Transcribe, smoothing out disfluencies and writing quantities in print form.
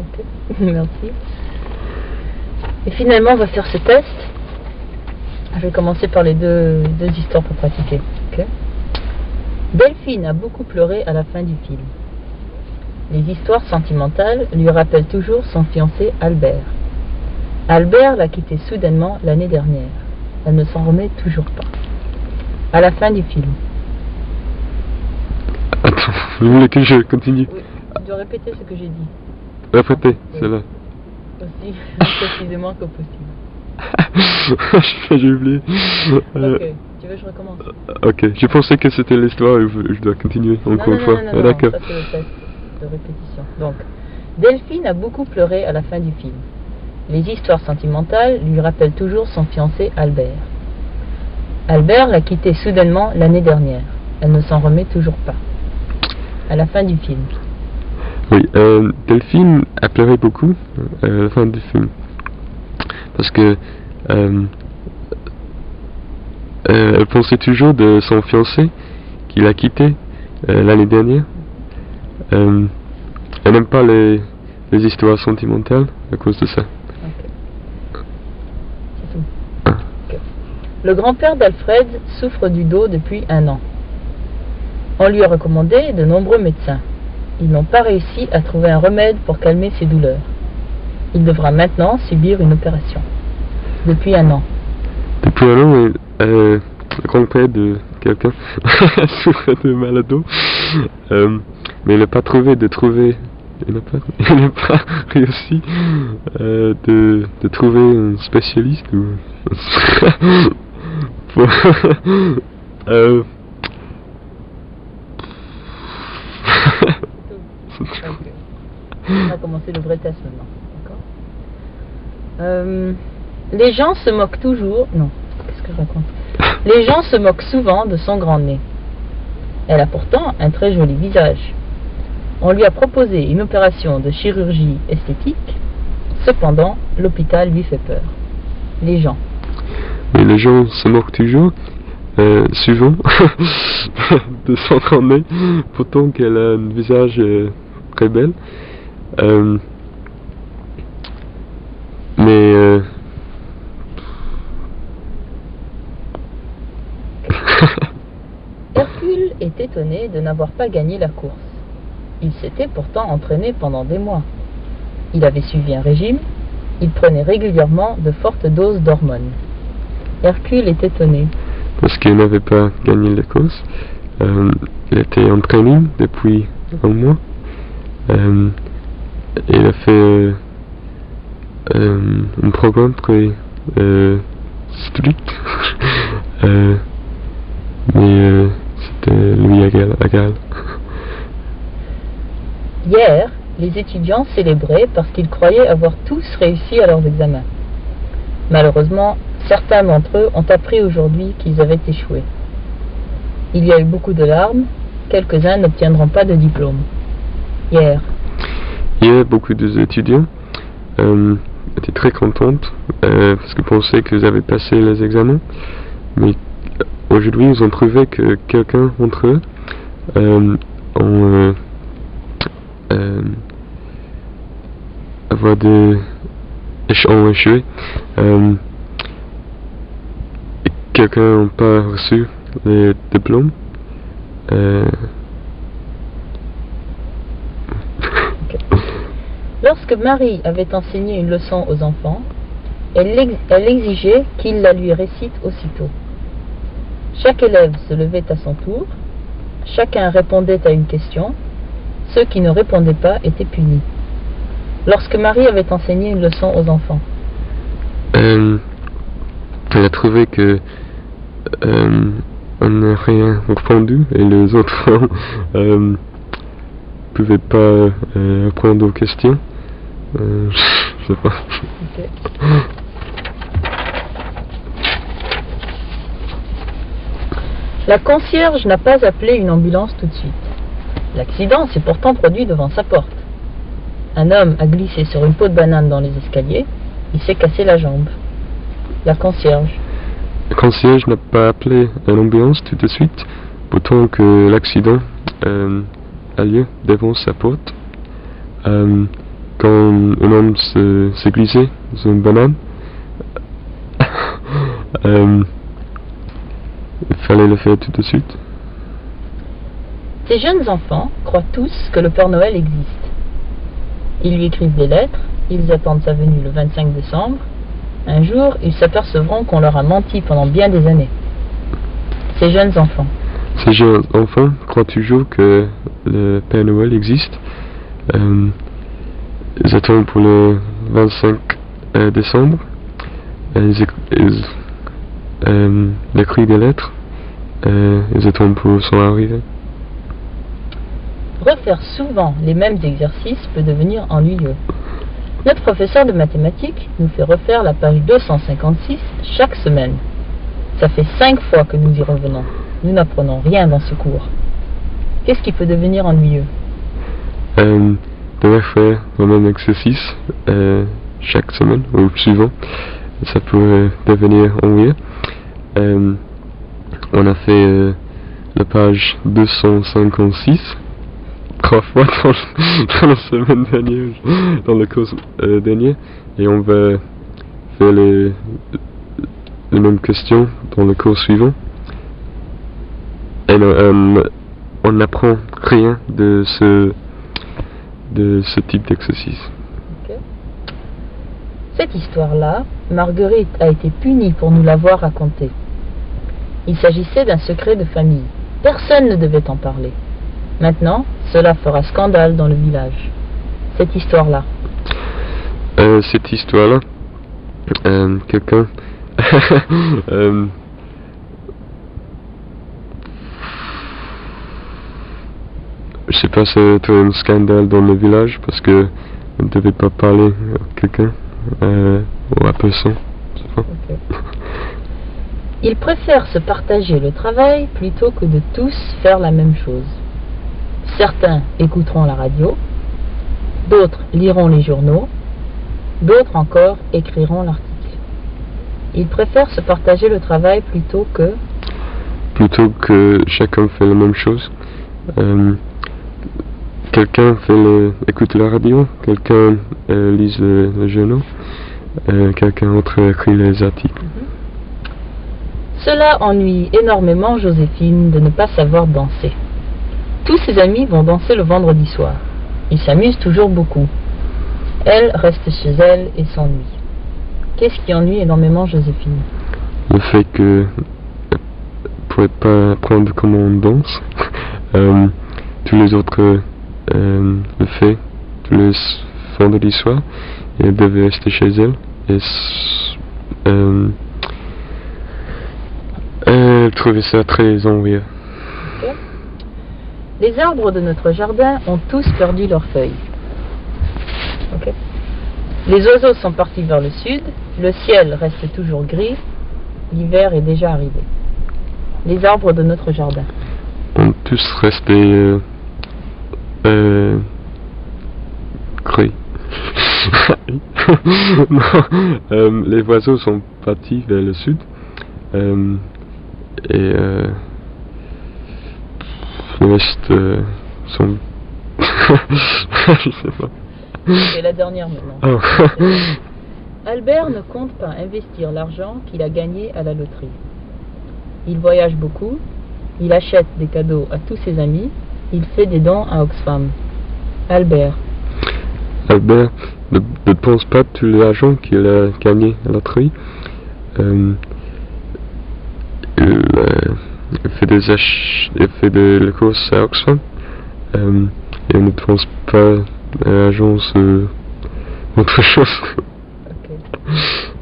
Ok, merci. Et finalement, on va faire ce test. Je vais commencer par les deux histoires pour pratiquer. Okay. Delphine a beaucoup pleuré à la fin du film. Les histoires sentimentales lui rappellent toujours son fiancé Albert. Albert l'a quitté soudainement l'année dernière. Elle ne s'en remet toujours pas. À la fin du film. Attends, vous voulez que je continue? Oui, tu dois répéter ce que j'ai dit. Répétez, c'est là. Aussi précisément que possible. J'ai oublié. Ok, tu veux que je recommence? Ok, je pensais que c'était l'histoire et je dois continuer encore une fois. Non, d'accord. Ça c'est le test de répétition. Donc, Delphine a beaucoup pleuré à la fin du film. Les histoires sentimentales lui rappellent toujours son fiancé Albert. Albert l'a quitté soudainement l'année dernière. Elle ne s'en remet toujours pas. À la fin du film. Oui, Delphine a pleuré beaucoup à la fin du film. Parce que elle pensait toujours de son fiancé qu'il a quitté l'année dernière. Elle n'aime pas les histoires sentimentales à cause de ça. Okay. C'est tout. Okay. Le grand-père d'Alfred souffre du dos depuis 1 an. On lui a recommandé de nombreux médecins. Ils n'ont pas réussi à trouver un remède pour calmer ses douleurs. Il devra maintenant subir une opération. Depuis 1 an. Depuis 1 an, le grand-père de quelqu'un souffre de mal à dos. Mais il n'a pas il n'a pas réussi de trouver un spécialiste ou pour, Okay. On va commencer le vrai test maintenant. D'accord. Les gens se moquent toujours. Non, qu'est-ce que je raconte? Les gens se moquent souvent de son grand nez. Elle a pourtant un très joli visage. On lui a proposé une opération de chirurgie esthétique. Cependant, l'hôpital lui fait peur. Les gens. Mais les gens se moquent toujours, souvent, de son grand nez, pourtant qu'elle a un visage très belle. Mais Hercule est étonné de n'avoir pas gagné la course. Il s'était pourtant entraîné pendant des mois. Il avait suivi un régime, il prenait régulièrement de fortes doses d'hormones. Hercule est étonné. Parce qu'il n'avait pas gagné la course. Il était en training depuis 1 mois. Il a fait un programme très strict. Mais c'était lui égal. Hier, les étudiants célébraient parce qu'ils croyaient avoir tous réussi à leurs examens. Malheureusement, certains d'entre eux ont appris aujourd'hui qu'ils avaient échoué. Il y a eu beaucoup de larmes, quelques-uns n'obtiendront pas de diplôme. Hier, beaucoup d'étudiants étaient très contents parce qu'ils pensaient qu'ils avaient passé les examens. Mais aujourd'hui, ils ont trouvé que quelqu'un d'entre eux ont échoué. Quelqu'un n'a pas reçu les diplômes. Okay. Lorsque Marie avait enseigné une leçon aux enfants, elle exigeait qu'ils la lui récitent aussitôt. Chaque élève se levait à son tour, chacun répondait à une question, ceux qui ne répondaient pas étaient punis. Lorsque Marie avait enseigné une leçon aux enfants, elle a trouvé que on n'a rien répondu et les autres pouvaient pas répondre aux questions. Je sais pas. Okay. La concierge n'a pas appelé une ambulance tout de suite. L'accident s'est pourtant produit devant sa porte. Un homme a glissé sur une peau de banane dans les escaliers. Il s'est cassé la jambe. La concierge. La concierge n'a pas appelé l'ambulance tout de suite, pourtant que l'accident a lieu devant sa porte. quand un homme s'est glissé sur une banane, il fallait le faire tout de suite. Ces jeunes enfants croient tous que le Père Noël existe. Ils lui écrivent des lettres, ils attendent sa venue le 25 décembre. Un jour, ils s'apercevront qu'on leur a menti pendant bien des années. Ces jeunes enfants. Ces jeunes enfants croient toujours que le Père Noël existe. Ils attendent pour le 25 décembre. Ils écrivent des lettres. Ils attendent pour son arrivée. Refaire souvent les mêmes exercices peut devenir ennuyeux. Notre professeur de mathématiques nous fait refaire la page 256 chaque semaine. Ça fait 5 fois que nous y revenons. Nous n'apprenons rien dans ce cours. Qu'est-ce qui peut devenir ennuyeux? De faire le même exercice chaque semaine ou suivant, ça pourrait devenir ennuyeux. On a fait la page 256 3 fois dans la semaine dernière, dans le cours dernier, et on va faire les mêmes questions dans le cours suivant. Et on n'apprend rien de ce type d'exercice. Okay. Cette histoire-là, Marguerite a été punie pour nous l'avoir racontée. Il s'agissait d'un secret de famille. Personne ne devait en parler. Maintenant, cela fera scandale dans le village. Cette histoire-là. Quelqu'un... je sais pas si c'était un scandale dans le village parce que on ne devait pas parler à quelqu'un ou à personne. Okay. Ils préfèrent se partager le travail plutôt que de tous faire la même chose. Certains écouteront la radio, d'autres liront les journaux, d'autres encore écriront l'article. Ils préfèrent se partager le travail plutôt que chacun fait la même chose. Quelqu'un écoute la radio, quelqu'un lise les journaux, quelqu'un autre écrit les articles. Cela ennuie énormément Joséphine de ne pas savoir danser. Tous ses amis vont danser le vendredi soir. Ils s'amusent toujours beaucoup. Elle reste chez elle et s'ennuie. Qu'est-ce qui ennuie énormément Joséphine? Le fait que ne pourrait pas apprendre comment on danse. Tous les autres le fait tous les vendredis soirs et elle devait rester chez elle et elle trouvait ça très ennuyeux. Okay. Les arbres de notre jardin ont tous perdu leurs feuilles. Okay. Les oiseaux sont partis vers le sud, le ciel reste toujours gris, l'hiver est déjà arrivé. Les arbres de notre jardin ont tous resté gris. Les oiseaux sont partis vers le sud et le reste sont je sais pas. C'est la dernière maintenant. Oh. Albert ne compte pas investir l'argent qu'il a gagné à la loterie. Il voyage beaucoup, il achète des cadeaux à tous ses amis, il fait des dons à Oxfam. Albert ne pense pas tout l'argent qu'il a gagné à la loterie. Il fait des courses à Oxfam et il ne pense pas l'argent sur autre chose. Okay.